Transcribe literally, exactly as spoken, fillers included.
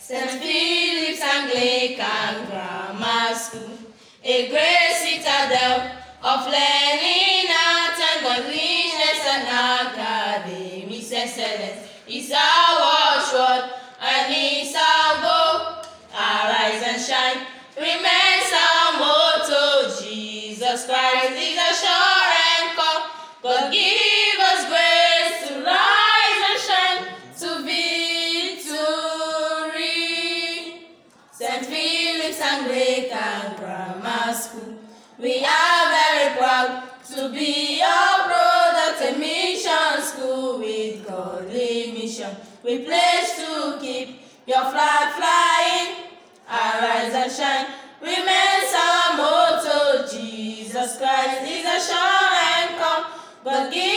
Saint Philip's Anglican Grammar School, a great citadel of learning, art and godliness and academic excellence, is our watchword and is our goal. Arise and shine remains our motto. Jesus Christ is a sure anchor. God give us grace to rise and shine to victory. Saint Philip's Anglican Grammar School, we are very proud to be your product, a mission school with godly mission. We pledge to keep your flag flying. Arise and shine remains our motto. Jesus Christ is a sure anchor. God give